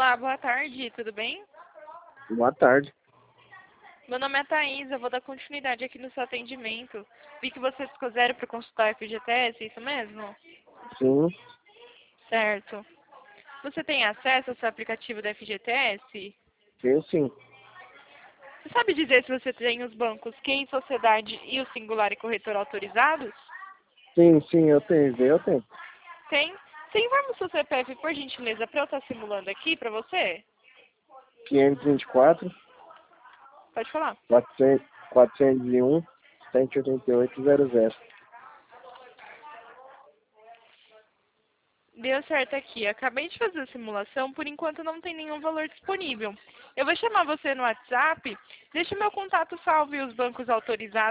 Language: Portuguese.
Olá, boa tarde, tudo bem? Boa tarde. Meu nome é Thaís, eu vou dar continuidade aqui no seu atendimento. Vi que você ficou zero para consultar a FGTS, isso mesmo? Sim, Certo. Você tem acesso ao seu aplicativo da FGTS? tenho sim. Você sabe dizer se você tem os bancos QI Sociedade e o Singular e Corretor autorizados? Sim, eu tenho. Tem? Você informa o seu CPF, por gentileza, para eu estar simulando aqui para você? 524, Pode falar. 401, 18800. Deu certo aqui. Acabei de fazer a simulação, por enquanto não tem nenhum valor disponível. Eu vou chamar você no WhatsApp, deixa o meu contato salvo e os bancos autorizados.